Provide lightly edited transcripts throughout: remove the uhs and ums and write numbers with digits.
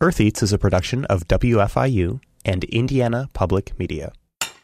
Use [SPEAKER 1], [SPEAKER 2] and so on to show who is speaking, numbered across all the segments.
[SPEAKER 1] Earth Eats is a production of WFIU and Indiana Public Media.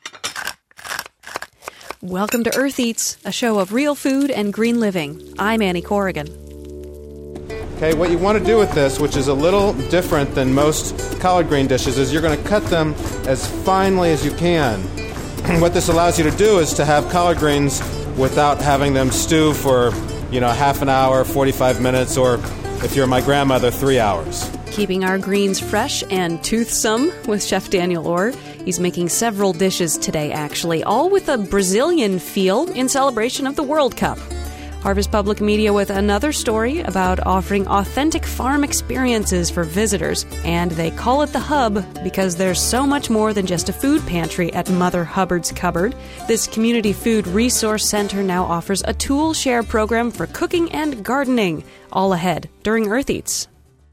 [SPEAKER 2] Welcome to Earth Eats, a show of real food and green living. I'm Annie Corrigan.
[SPEAKER 3] Okay, what you want to do with this, which is a little different than most collard green dishes, is you're going to cut them as finely as you can. What this allows you to do is to have collard greens without having them stew for, half an hour, 45 minutes, or if you're my grandmother, 3 hours.
[SPEAKER 2] Keeping our greens fresh and toothsome with Chef Daniel Orr. He's making several dishes today, actually, all with a Brazilian feel in celebration of the World Cup. Harvest Public Media with another story about offering authentic farm experiences for visitors. And they call it the Hub because there's so much more than just a food pantry at Mother Hubbard's Cupboard. This community food resource center now offers a tool share program for cooking and gardening. All ahead during Earth Eats.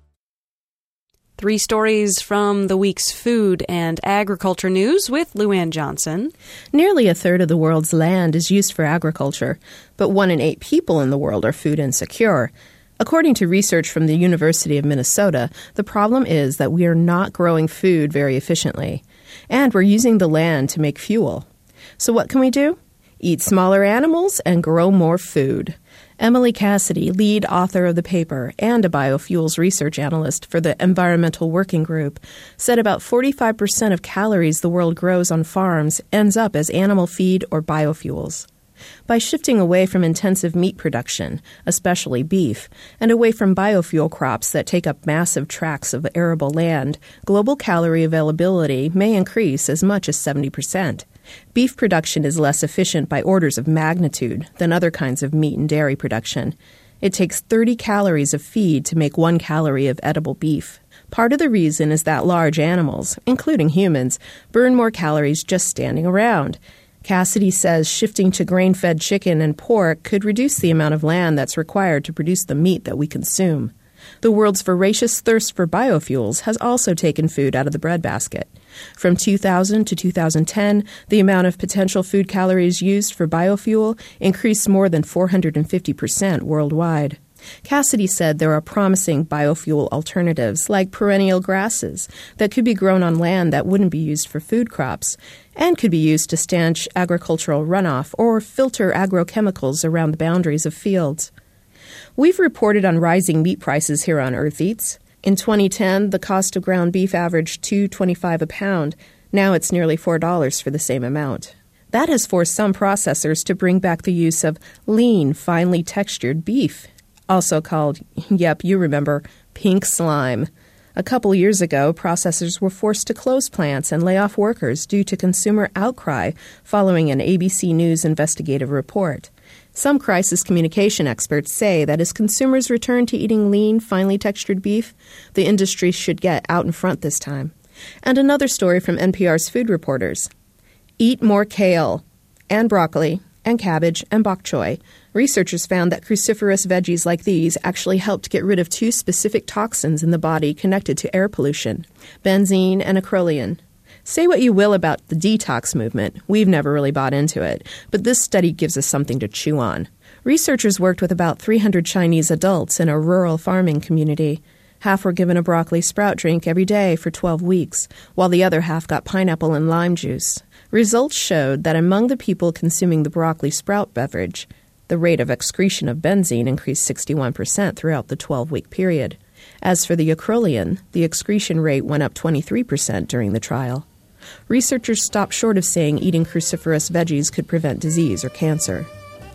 [SPEAKER 2] 3 stories from the week's food and agriculture news with Luann Johnson.
[SPEAKER 4] Nearly a third of the world's land is used for agriculture, but 1 in 8 people in the world are food insecure. According to research from the University of Minnesota, the problem is that we are not growing food very efficiently, and we're using the land to make fuel. So what can we do? Eat smaller animals and grow more food. Emily Cassidy, lead author of the paper and a biofuels research analyst for the Environmental Working Group, said about 45% of calories the world grows on farms ends up as animal feed or biofuels. By shifting away from intensive meat production, especially beef, and away from biofuel crops that take up massive tracts of arable land, global calorie availability may increase as much as 70%. Beef production is less efficient by orders of magnitude than other kinds of meat and dairy production. It takes 30 calories of feed to make 1 calorie of edible beef. Part of the reason is that large animals, including humans, burn more calories just standing around. Cassidy says shifting to grain-fed chicken and pork could reduce the amount of land that's required to produce the meat that we consume. The world's voracious thirst for biofuels has also taken food out of the breadbasket. From 2000 to 2010, the amount of potential food calories used for biofuel increased more than 450% worldwide. Cassidy said there are promising biofuel alternatives like perennial grasses that could be grown on land that wouldn't be used for food crops and could be used to stanch agricultural runoff or filter agrochemicals around the boundaries of fields. We've reported on rising meat prices here on Earth Eats. In 2010, the cost of ground beef averaged $2.25 a pound. Now it's nearly $4 for the same amount. That has forced some processors to bring back the use of lean, finely textured beef, also called, you remember, pink slime. A couple years ago, processors were forced to close plants and lay off workers due to consumer outcry following an ABC News investigative report. Some crisis communication experts say that as consumers return to eating lean, finely textured beef, the industry should get out in front this time. And another story from NPR's Food Reporters. Eat more kale and broccoli and cabbage and bok choy. Researchers found that cruciferous veggies like these actually helped get rid of 2 specific toxins in the body connected to air pollution, benzene and acrolein. Say what you will about the detox movement. We've never really bought into it, but this study gives us something to chew on. Researchers worked with about 300 Chinese adults in a rural farming community. Half were given a broccoli sprout drink every day for 12 weeks, while the other half got pineapple and lime juice. Results showed that among the people consuming the broccoli sprout beverage, the rate of excretion of benzene increased 61% throughout the 12-week period. As for the acrolein, the excretion rate went up 23% during the trial. Researchers stopped short of saying eating cruciferous veggies could prevent disease or cancer.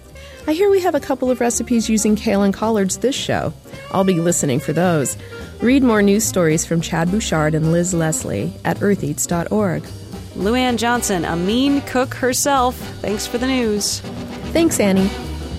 [SPEAKER 4] I hear we have a couple of recipes using kale and collards this show. I'll be listening for those. Read more news stories from Chad Bouchard and Liz Leslie at eartheats.org.
[SPEAKER 2] Luann Johnson, a mean cook herself. Thanks for the news.
[SPEAKER 4] Thanks, Annie.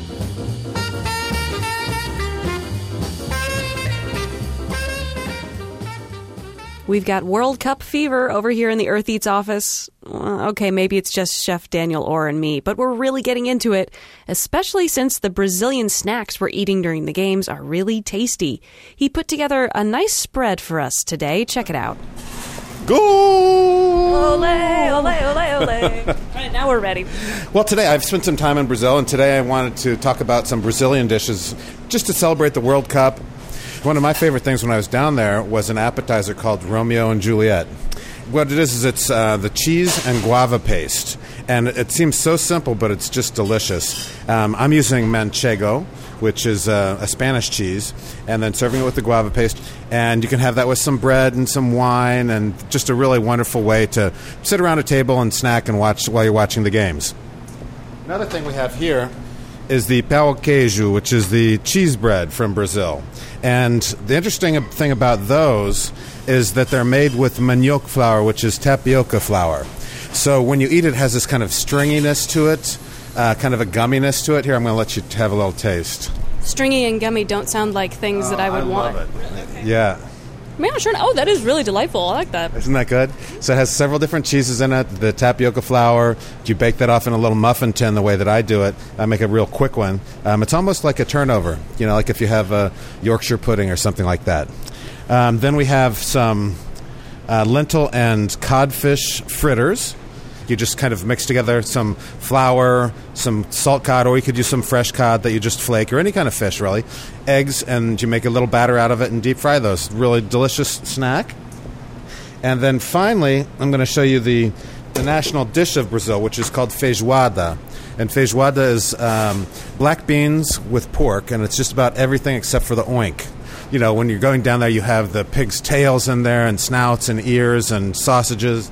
[SPEAKER 2] We've got World Cup fever over here in the Earth Eats office. Okay, maybe it's just Chef Daniel Orr and me, but we're really getting into it, especially since the Brazilian snacks we're eating during the games are really tasty. He put together a nice spread for us today. Check it out.
[SPEAKER 3] Goal!
[SPEAKER 2] Ole, ole, ole, ole. All right, now we're ready.
[SPEAKER 3] Well, today I've spent some time in Brazil, and today I wanted to talk about some Brazilian dishes just to celebrate the World Cup. One of my favorite things when I was down there was an appetizer called Romeo and Juliet. What it is it's the cheese and guava paste. And it seems so simple, but it's just delicious. I'm using manchego, which is a Spanish cheese, and then serving it with the guava paste. And you can have that with some bread and some wine, and just a really wonderful way to sit around a table and snack and watch while you're watching the games. Another thing we have here is the pão queijo, which is the cheese bread from Brazil. And the interesting thing about those is that they're made with manioc flour, which is tapioca flour. So when you eat it, it has this kind of stringiness to it, kind of a gumminess to it. Here, I'm going to let you have a little taste.
[SPEAKER 2] Stringy and gummy don't sound like things that I would want.
[SPEAKER 3] I love it. Yeah.
[SPEAKER 2] Man, sure. Oh, that is really delightful. I like that.
[SPEAKER 3] Isn't that good? So it has several different cheeses in it. The tapioca flour, you bake that off in a little muffin tin the way that I do it. I make a real quick one. It's almost like a turnover, like if you have a Yorkshire pudding or something like that. Then we have some lentil and codfish fritters. You just kind of mix together some flour, some salt cod, or you could use some fresh cod that you just flake, or any kind of fish, really. Eggs, and you make a little batter out of it and deep fry those. Really delicious snack. And then finally, I'm going to show you the national dish of Brazil, which is called feijoada. And feijoada is black beans with pork, and it's just about everything except for the oink. When you're going down there, you have the pig's tails in there, and snouts and ears and sausages.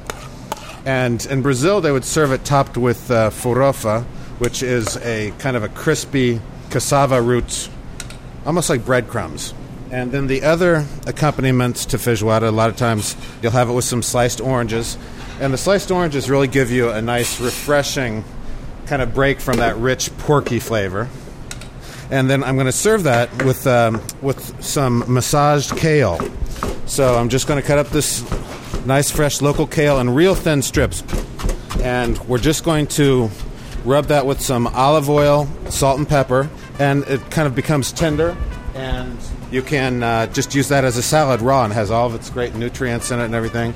[SPEAKER 3] And in Brazil, they would serve it topped with farofa, which is a kind of a crispy cassava root, almost like breadcrumbs. And then the other accompaniments to feijoada, a lot of times you'll have it with some sliced oranges. And the sliced oranges really give you a nice, refreshing kind of break from that rich, porky flavor. And then I'm going to serve that with some massaged kale. So I'm just going to cut up this nice, fresh, local kale in real thin strips. And we're just going to rub that with some olive oil, salt and pepper, and it kind of becomes tender. And you can just use that as a salad raw, and has all of its great nutrients in it and everything.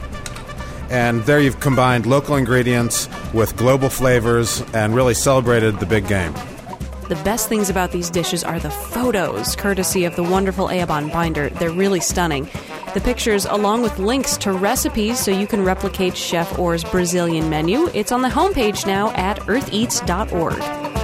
[SPEAKER 3] And there you've combined local ingredients with global flavors and really celebrated the big game.
[SPEAKER 2] The best things about these dishes are the photos, courtesy of the wonderful Eoban binder. They're really stunning. The pictures, along with links to recipes so you can replicate Chef Orr's Brazilian menu. It's on the homepage now at eartheats.org.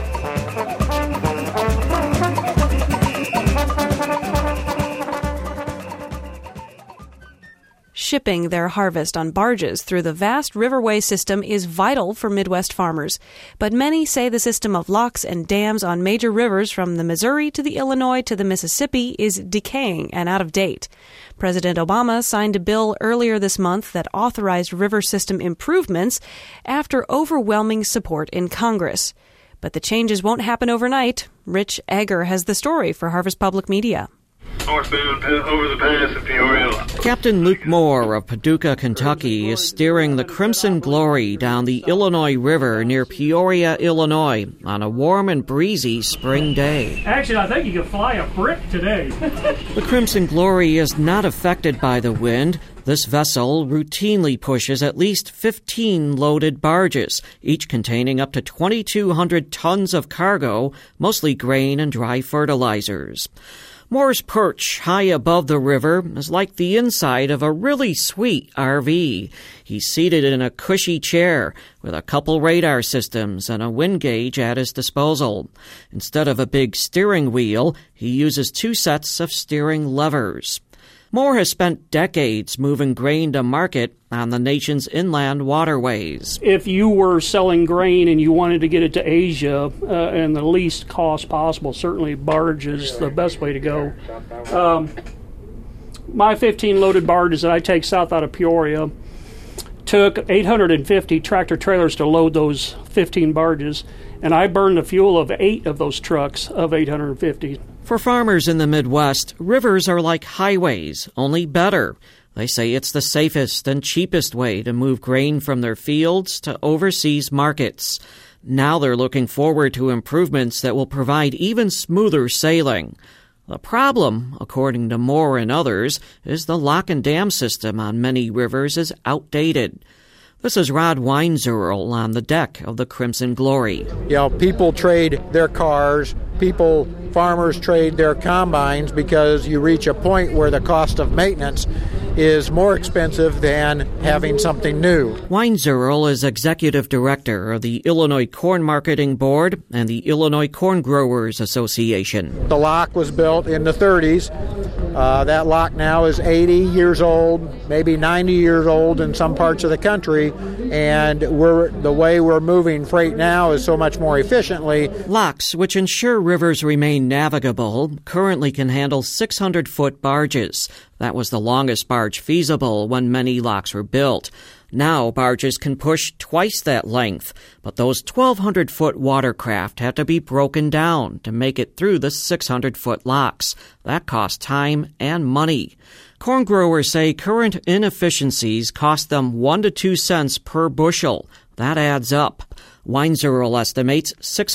[SPEAKER 2] Shipping their harvest on barges through the vast riverway system is vital for Midwest farmers. But many say the system of locks and dams on major rivers from the Missouri to the Illinois to the Mississippi is decaying and out of date. President Obama signed a bill earlier this month that authorized river system improvements after overwhelming support in Congress. But the changes won't happen overnight. Rich Egger has the story for Harvest Public Media.
[SPEAKER 5] Northbound over the pass at Peoria.
[SPEAKER 6] Captain Luke Moore of Paducah, Kentucky, is steering the Crimson Glory down the Illinois River near Peoria, Illinois, on a warm and breezy spring day.
[SPEAKER 7] Actually, I think you could fly a brick today.
[SPEAKER 6] The Crimson Glory is not affected by the wind. This vessel routinely pushes at least 15 loaded barges, each containing up to 2,200 tons of cargo, mostly grain and dry fertilizers. Moore's perch, high above the river, is like the inside of a really sweet RV. He's seated in a cushy chair with a couple radar systems and a wind gauge at his disposal. Instead of a big steering wheel, he uses 2 sets of steering levers. Moore has spent decades moving grain to market on the nation's inland waterways.
[SPEAKER 7] If you were selling grain and you wanted to get it to Asia and the least cost possible, certainly barge is the best way to go. My 15 loaded barges that I take south out of Peoria took 850 tractor trailers to load those 15 barges, and I burned the fuel of 8 of those trucks of 850.
[SPEAKER 6] For farmers in the Midwest, rivers are like highways, only better. They say it's the safest and cheapest way to move grain from their fields to overseas markets. Now they're looking forward to improvements that will provide even smoother sailing. The problem, according to Moore and others, is the lock and dam system on many rivers is outdated. This is Rod Weinzierl on the deck of the Crimson Glory.
[SPEAKER 8] People trade their cars, farmers trade their combines because you reach a point where the cost of maintenance is more expensive than having something new.
[SPEAKER 6] Weinzierl is executive director of the Illinois Corn Marketing Board and the Illinois Corn Growers Association.
[SPEAKER 8] The lock was built in the 30s. That lock now is 80 years old, maybe 90 years old in some parts of the country, and the way we're moving freight now is so much more efficiently.
[SPEAKER 6] Locks, which ensure rivers remain navigable, currently can handle 600-foot barges. That was the longest barge feasible when many locks were built. Now barges can push twice that length, but those 1,200-foot watercraft have to be broken down to make it through the 600-foot locks. That costs time and money. Corn growers say current inefficiencies cost them 1 to 2 cents per bushel. That adds up. Weinzierl estimates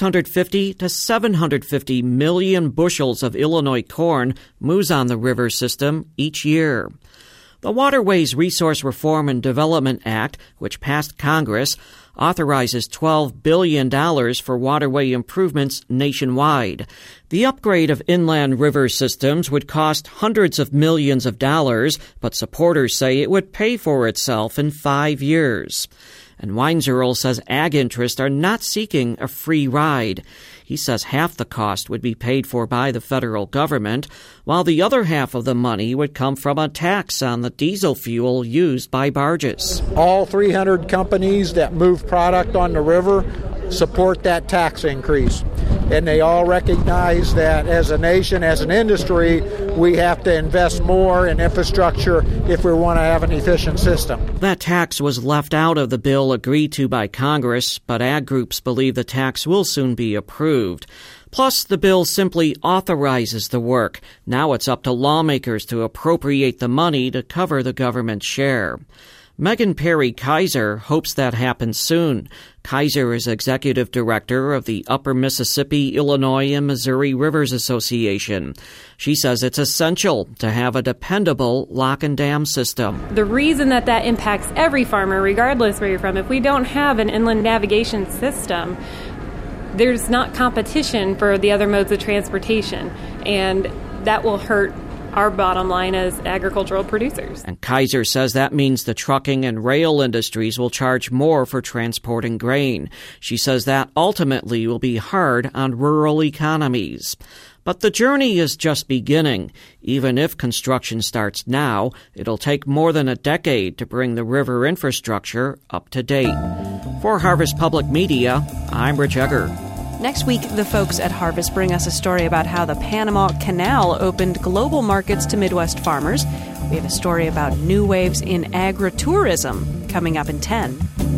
[SPEAKER 6] 650 to 750 million bushels of Illinois corn moves on the river system each year. The Waterways Resource Reform and Development Act, which passed Congress, authorizes $12 billion for waterway improvements nationwide. The upgrade of inland river systems would cost hundreds of millions of dollars, but supporters say it would pay for itself in 5 years. And Weinzierl says ag interests are not seeking a free ride. He says half the cost would be paid for by the federal government, while the other half of the money would come from a tax on the diesel fuel used by barges.
[SPEAKER 8] All 300 companies that move product on the river support that tax increase. And they all recognize that as a nation, as an industry, we have to invest more in infrastructure if we want to have an efficient system.
[SPEAKER 6] That tax was left out of the bill agreed to by Congress, but ag groups believe the tax will soon be approved. Plus, the bill simply authorizes the work. Now it's up to lawmakers to appropriate the money to cover the government's share. Megan Perry Kaiser hopes that happens soon. Kaiser is executive director of the Upper Mississippi, Illinois, and Missouri Rivers Association. She says it's essential to have a dependable lock and dam system.
[SPEAKER 9] The reason that impacts every farmer, regardless where you're from, if we don't have an inland navigation system, there's not competition for the other modes of transportation, and that will hurt our bottom line as agricultural producers.
[SPEAKER 6] And Kaiser says that means the trucking and rail industries will charge more for transporting grain. She says that ultimately will be hard on rural economies. But the journey is just beginning. Even if construction starts now, it'll take more than a decade to bring the river infrastructure up to date. For Harvest Public Media, I'm Rich Egger.
[SPEAKER 2] Next week, the folks at Harvest bring us a story about how the Panama Canal opened global markets to Midwest farmers. We have a story about new waves in agritourism coming up in 10.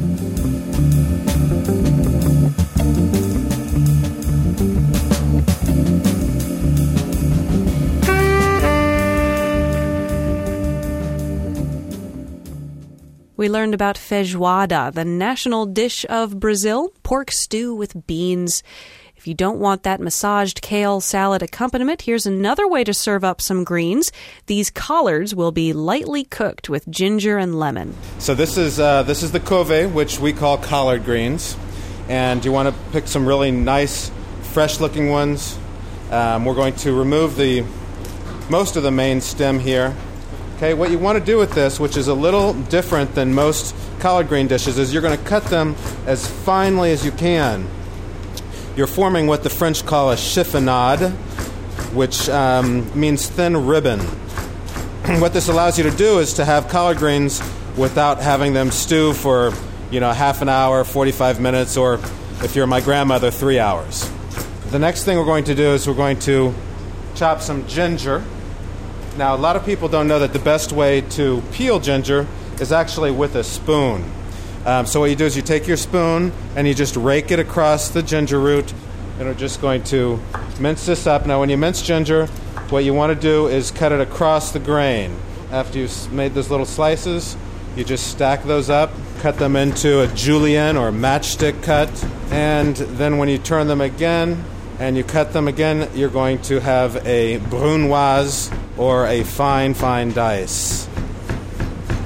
[SPEAKER 2] We learned about feijoada, the national dish of Brazil, pork stew with beans. If you don't want that massaged kale salad accompaniment, here's another way to serve up some greens. These collards will be lightly cooked with ginger and lemon.
[SPEAKER 3] So this is the couve, which we call collard greens. And you want to pick some really nice, fresh-looking ones. We're going to remove most of the main stem here. Okay, what you want to do with this, which is a little different than most collard green dishes, is you're going to cut them as finely as you can. You're forming what the French call a chiffonade, which means thin ribbon. What this allows you to do is to have collard greens without having them stew for, half an hour, 45 minutes, or if you're my grandmother, 3 hours. The next thing we're going to do is we're going to chop some ginger. Now, a lot of people don't know that the best way to peel ginger is actually with a spoon. So what you do is you take your spoon and you just rake it across the ginger root, and we're just going to mince this up. Now, when you mince ginger, what you want to do is cut it across the grain. After you've made those little slices, you just stack those up, cut them into a julienne or matchstick cut, and then when you turn them again and you cut them again, you're going to have a brunoise, or a fine dice.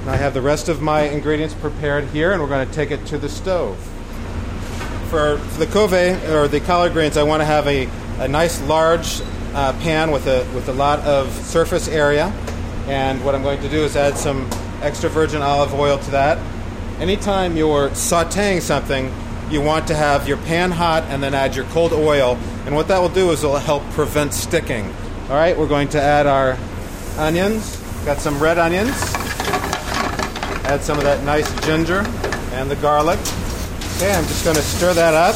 [SPEAKER 3] I have the rest of my ingredients prepared here, and we're going to take it to the stove. For the couve, or the collard greens, I want to have a nice large pan with a lot of surface area. And what I'm going to do is add some extra virgin olive oil to that. Anytime you're sautéing something, you want to have your pan hot and then add your cold oil. And what that will do is it will help prevent sticking. All right, we're going to add our onions. Got some red onions. Add some of that nice ginger and the garlic. Okay, I'm just going to stir that up.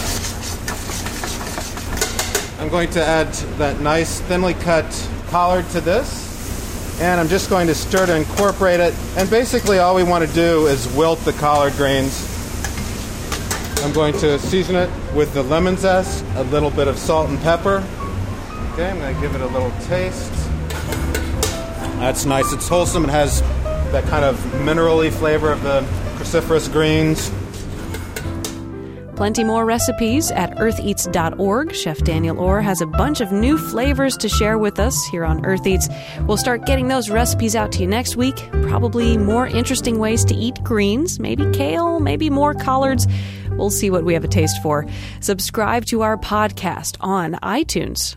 [SPEAKER 3] I'm going to add that nice thinly cut collard to this. And I'm just going to stir to incorporate it. And basically all we want to do is wilt the collard greens. I'm going to season it with the lemon zest, a little bit of salt and pepper. Okay, I'm going to give it a little taste. That's nice. It's wholesome. It has that kind of minerally flavor of the cruciferous greens.
[SPEAKER 2] Plenty more recipes at eartheats.org. Chef Daniel Orr has a bunch of new flavors to share with us here on Earth Eats. We'll start getting those recipes out to you next week. Probably more interesting ways to eat greens, maybe kale, maybe more collards. We'll see what we have a taste for. Subscribe to our podcast on iTunes.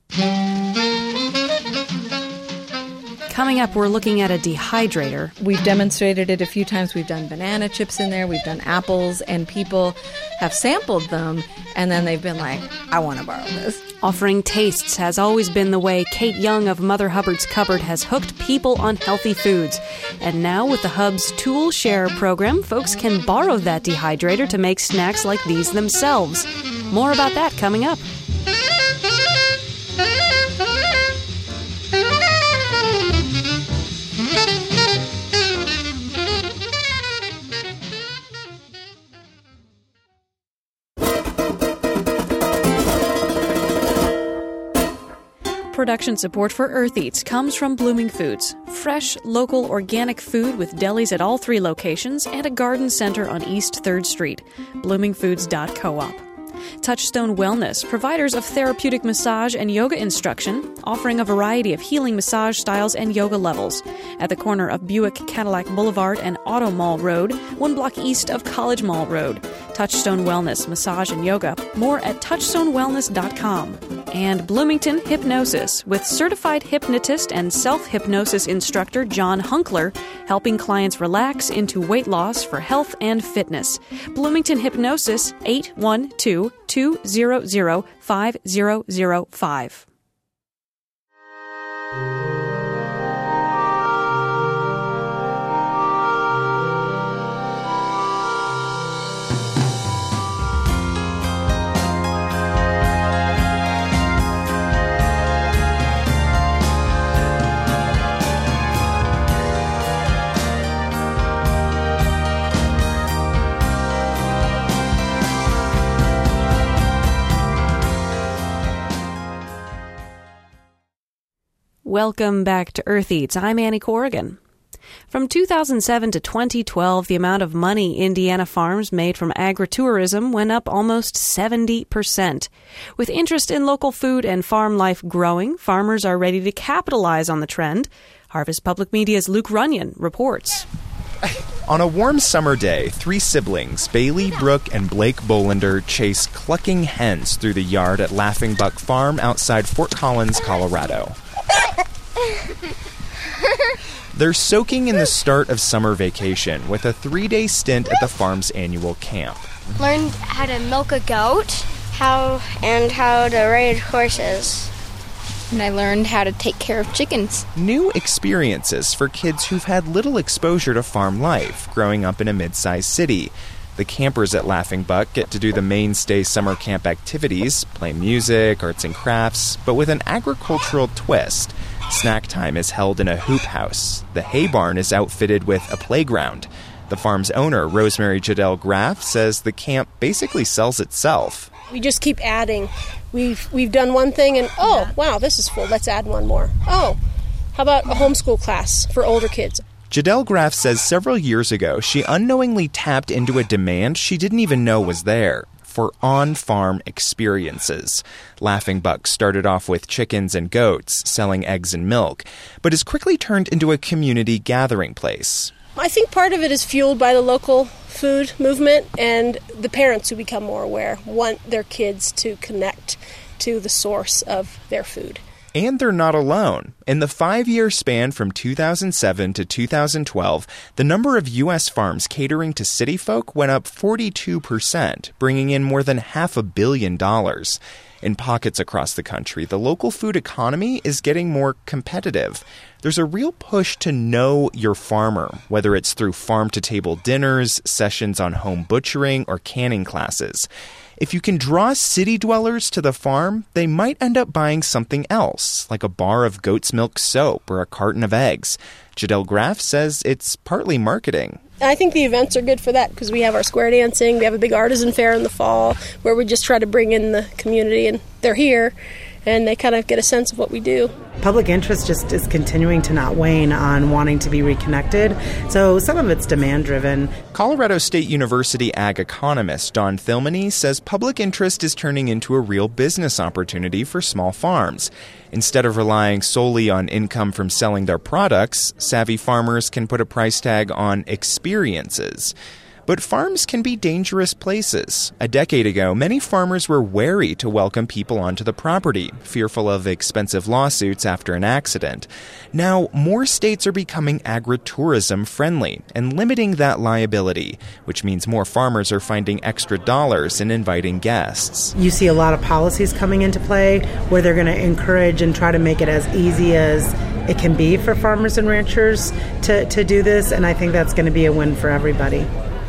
[SPEAKER 2] Coming up, we're looking at a dehydrator.
[SPEAKER 10] We've demonstrated it a few times. We've done banana chips in there. We've done apples, and people have sampled them, and then they've been like, I want to borrow this.
[SPEAKER 2] Offering tastes has always been the way Kate Young of Mother Hubbard's Cupboard has hooked people on healthy foods. And now with the Hub's Tool Share program, folks can borrow that dehydrator to make snacks like these themselves. More about that coming up. Production support for Earth Eats comes from Blooming Foods. Fresh, local, organic food with delis at all 3 locations and a garden center on East 3rd Street. BloomingFoods.coop. Touchstone Wellness, providers of therapeutic massage and yoga instruction, offering a variety of healing massage styles and yoga levels. At the corner of Buick Cadillac Boulevard and Auto Mall Road, 1 block east of College Mall Road. Touchstone Wellness, massage and yoga. More at touchstonewellness.com. And Bloomington Hypnosis, with certified hypnotist and self-hypnosis instructor John Hunkler, helping clients relax into weight loss for health and fitness. Bloomington Hypnosis, 812-200-5005. Welcome back to Earth Eats. I'm Annie Corrigan. From 2007 to 2012, the amount of money Indiana farms made from agritourism went up almost 70%. With interest in local food and farm life growing, farmers are ready to capitalize on the trend. Harvest Public Media's Luke Runyon reports.
[SPEAKER 11] On a warm summer day, 3 siblings, Bailey, Brooke, and Blake Bolander, chase clucking hens through the yard at Laughing Buck Farm outside Fort Collins, Colorado. They're soaking in the start of summer vacation with a 3-day stint at the farm's annual camp.
[SPEAKER 12] Learned how to milk a goat, how to ride horses. And I learned how to take care of chickens.
[SPEAKER 11] New experiences for kids who've had little exposure to farm life growing up in a mid-sized city. The campers at Laughing Buck get to do the mainstay summer camp activities, play music, arts and crafts, but with an agricultural twist. Snack time is held in a hoop house. The hay barn is outfitted with a playground. The farm's owner, Rosemary Jadell Graff, says the camp basically sells itself.
[SPEAKER 13] We just keep adding. We've done one thing and, oh, wow, this is full. Let's add one more. Oh, how about a homeschool class for older kids?
[SPEAKER 11] Jadell Graff says several years ago she unknowingly tapped into a demand she didn't even know was there. For on-farm experiences. Laughing Buck started off with chickens and goats, selling eggs and milk, but has quickly turned into a community gathering place.
[SPEAKER 13] I think part of it is fueled by the local food movement, and the parents who become more aware want their kids to connect to the source of their food.
[SPEAKER 11] And they're not alone. In the 5-year span from 2007 to 2012, the number of U.S. farms catering to city folk went up 42%, bringing in more than $500 million. In pockets across the country, the local food economy is getting more competitive. There's a real push to know your farmer, whether it's through farm-to-table dinners, sessions on home butchering, or canning classes. If you can draw city dwellers to the farm, they might end up buying something else, like a bar of goat's milk soap or a carton of eggs. Jadelle Graff says it's partly marketing.
[SPEAKER 13] I think the events are good for that because we have our square dancing. We have a big artisan fair in the fall where we just try to bring in the community, and they're here and they kind of get a sense of what we do.
[SPEAKER 14] Public interest just is continuing to not wane on wanting to be reconnected. So some of it's demand-driven.
[SPEAKER 11] Colorado State University ag economist Don Thilmany says public interest is turning into a real business opportunity for small farms. Instead of relying solely on income from selling their products, savvy farmers can put a price tag on experiences. But farms can be dangerous places. A decade ago, many farmers were wary to welcome people onto the property, fearful of expensive lawsuits after an accident. Now, more states are becoming agritourism friendly and limiting that liability, which means more farmers are finding extra dollars in inviting guests.
[SPEAKER 14] You see a lot of policies coming into play where they're going to encourage and try to make it as easy as it can be for farmers and ranchers to do this, and I think that's going to be a win for everybody.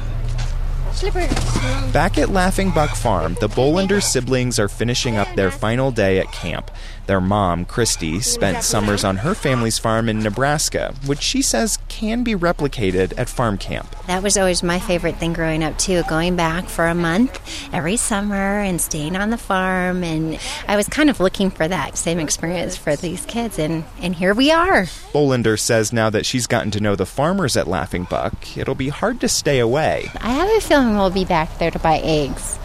[SPEAKER 11] Back at Laughing Buck Farm, the Bolander siblings are finishing up their final day at camp. Their mom, Christy, spent summers on her family's farm in Nebraska, which she says can be replicated at farm camp.
[SPEAKER 15] That was always my favorite thing growing up, too, going back for a month every summer and staying on the farm. And I was kind of looking for that same experience for these kids, and here we are.
[SPEAKER 11] Bolander says now that she's gotten to know the farmers at Laughing Buck, it'll be hard to stay away.
[SPEAKER 15] I have a feeling we'll be back there to buy eggs.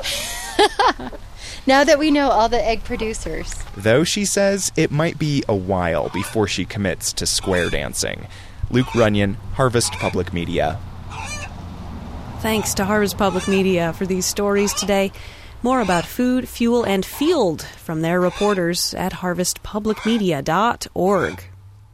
[SPEAKER 15] Now that we know all the egg producers.
[SPEAKER 11] Though she says it might be a while before she commits to square dancing. Luke Runyon, Harvest Public Media.
[SPEAKER 2] Thanks to Harvest Public Media for these stories today. More about food, fuel, and field from their reporters at harvestpublicmedia.org.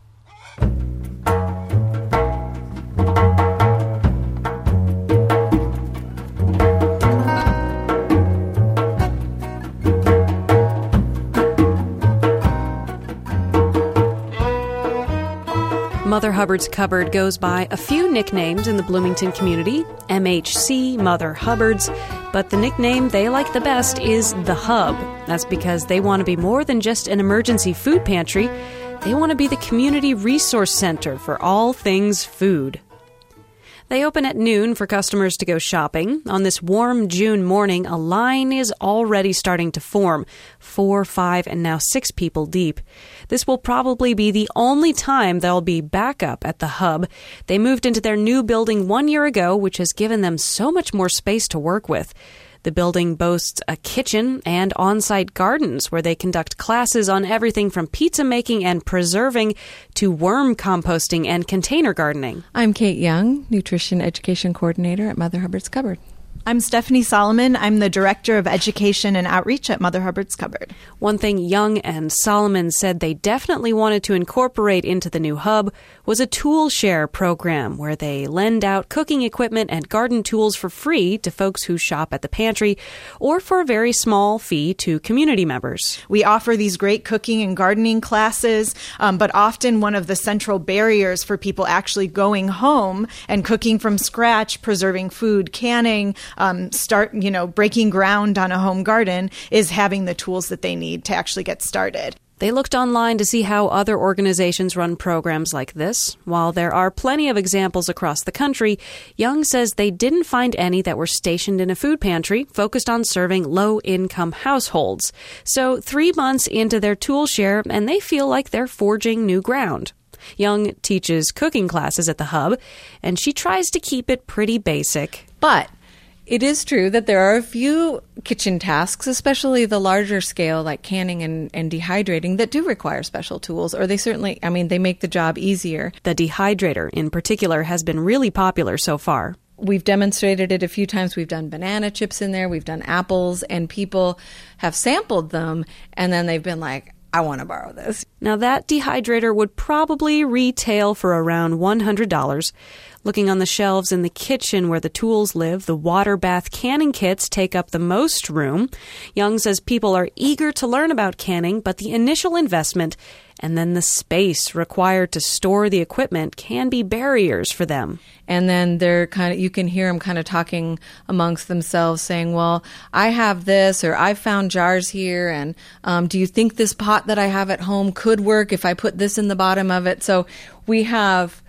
[SPEAKER 2] Mother Hubbard's Cupboard goes by a few nicknames in the Bloomington community, MHC, Mother Hubbard's, but the nickname they like the best is The Hub. That's because they want to be more than just an emergency food pantry. They want to be the community resource center for all things food. They open at noon for customers to go shopping. On this warm June morning, a line is already starting to form, 4, 5, and now 6 people deep. This will probably be the only time they'll be back up at the Hub. They moved into their new building 1 year ago, which has given them so much more space to work with. The building boasts a kitchen and on-site gardens where they conduct classes on everything from pizza making and preserving to worm composting and container gardening.
[SPEAKER 16] I'm Kate Young, Nutrition Education Coordinator at Mother Hubbard's Cupboard.
[SPEAKER 17] I'm Stephanie Solomon. I'm the Director of Education and Outreach at Mother Hubbard's Cupboard.
[SPEAKER 2] One thing Young and Solomon said they definitely wanted to incorporate into the new hub was a tool share program where they lend out cooking equipment and garden tools for free to folks who shop at the pantry or for a very small fee to community members.
[SPEAKER 17] We offer these great cooking and gardening classes, but often one of the central barriers for people actually going home and cooking from scratch, preserving food, canning, breaking ground on a home garden is having the tools that they need to actually get started.
[SPEAKER 2] They looked online to see how other organizations run programs like this. While there are plenty of examples across the country, Young says they didn't find any that were stationed in a food pantry focused on serving low-income households. So 3 months into their tool share, and they feel like they're forging new ground. Young teaches cooking classes at the Hub, and she tries to keep it pretty basic.
[SPEAKER 17] But
[SPEAKER 10] It is true that there are a few kitchen tasks, especially the larger scale, like canning and dehydrating, that do require special tools, or they certainly, they make the job easier.
[SPEAKER 2] The dehydrator, in particular, has been really popular so far.
[SPEAKER 10] We've demonstrated it a few times. We've done banana chips in there. We've done apples, and people have sampled them, and then they've been like, I want to borrow this.
[SPEAKER 2] Now, that dehydrator would probably retail for around $100. Looking on the shelves in the kitchen where the tools live, the water bath canning kits take up the most room. Young says people are eager to learn about canning, but the initial investment and then the space required to store the equipment can be barriers for them.
[SPEAKER 10] And then you can hear them kind of talking amongst themselves saying, well, I have this, or I found jars here, and do you think this pot that I have at home could work if I put this in the bottom of it? So we have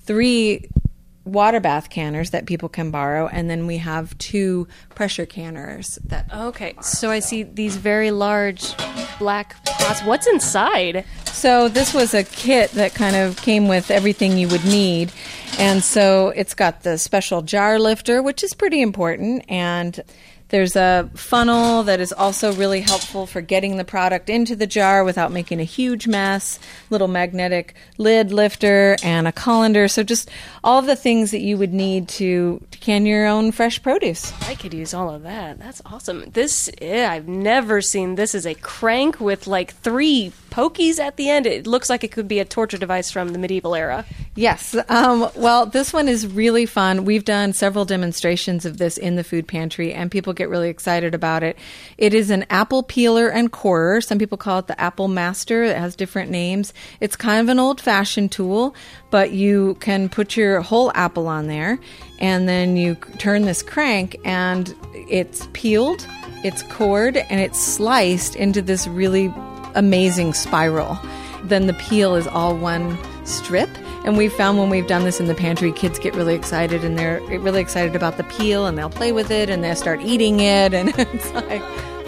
[SPEAKER 10] 3 water bath canners that people can borrow, and then we have 2 pressure canners.
[SPEAKER 18] Okay, so I see these very large black pots. What's inside?
[SPEAKER 10] So this was a kit that kind of came with everything you would need, and so it's got the special jar lifter, which is pretty important, and there's a funnel that is also really helpful for getting the product into the jar without making a huge mess, little magnetic lid lifter, and a colander. So just all the things that you would need to can your own fresh produce.
[SPEAKER 18] I could use all of that. That's awesome. I've never seen this as a crank with like 3 pokies at the end. It looks like it could be a torture device from the medieval era.
[SPEAKER 10] Yes. Well, this one is really fun. We've done several demonstrations of this in the food pantry, and people get really excited about it. It is an apple peeler and corer. Some people call it the Apple Master. It has different names. It's kind of an old-fashioned tool, but you can put your whole apple on there, and then you turn this crank, and it's peeled, it's cored, and it's sliced into this really amazing spiral. Then the peel is all one strip. And we've found when we've done this in the pantry, kids get really excited, and they're really excited about the peel, and they'll play with it, and they'll start eating it, and it's like...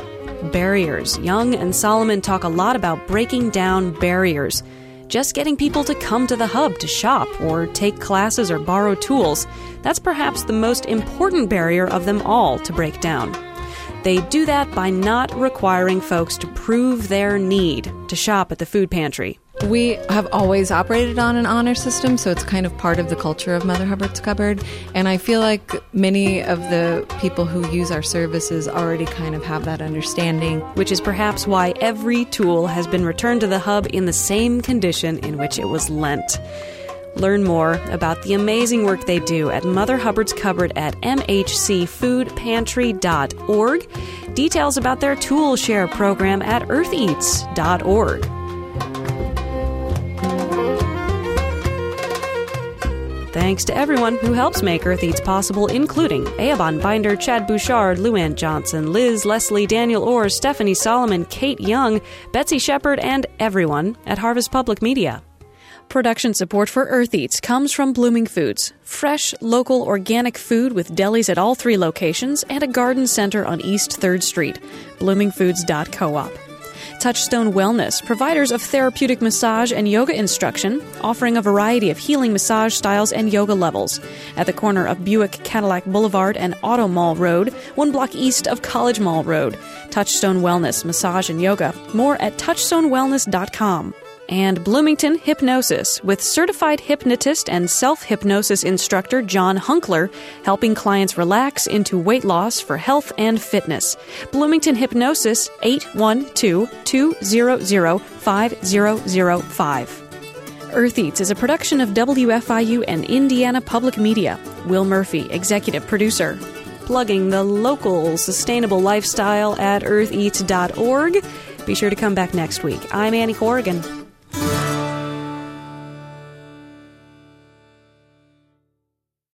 [SPEAKER 2] Barriers. Young and Solomon talk a lot about breaking down barriers. Just getting people to come to the hub to shop or take classes or borrow tools. That's perhaps the most important barrier of them all to break down. They do that by not requiring folks to prove their need to shop at the food pantry.
[SPEAKER 10] We have always operated on an honor system, so it's kind of part of the culture of Mother Hubbard's Cupboard. And I feel like many of the people who use our services already kind of have that understanding.
[SPEAKER 2] Which is perhaps why every tool has been returned to the hub in the same condition in which it was lent. Learn more about the amazing work they do at Mother Hubbard's Cupboard at mhcfoodpantry.org. Details about their tool share program at eartheats.org. Thanks to everyone who helps make Earth Eats possible, including Eoban Binder, Chad Bouchard, Luann Johnson, Liz, Leslie, Daniel Orr, Stephanie Solomon, Kate Young, Betsy Shepard, and everyone at Harvest Public Media. Production support for Earth Eats comes from Blooming Foods, fresh, local, organic food with delis at all 3 locations and a garden center on East 3rd Street, bloomingfoods.coop. Touchstone Wellness, providers of therapeutic massage and yoga instruction, offering a variety of healing massage styles and yoga levels. At the corner of Buick Cadillac Boulevard and Auto Mall Road, 1 block east of College Mall Road. Touchstone Wellness, massage and yoga. More at touchstonewellness.com. And Bloomington Hypnosis, with certified hypnotist and self-hypnosis instructor John Hunkler, helping clients relax into weight loss for health and fitness. Bloomington Hypnosis, 812-200-5005. Earth Eats is a production of WFIU and Indiana Public Media. Will Murphy, executive producer. Plugging the local sustainable lifestyle at eartheats.org. Be sure to come back next week. I'm Annie Corrigan.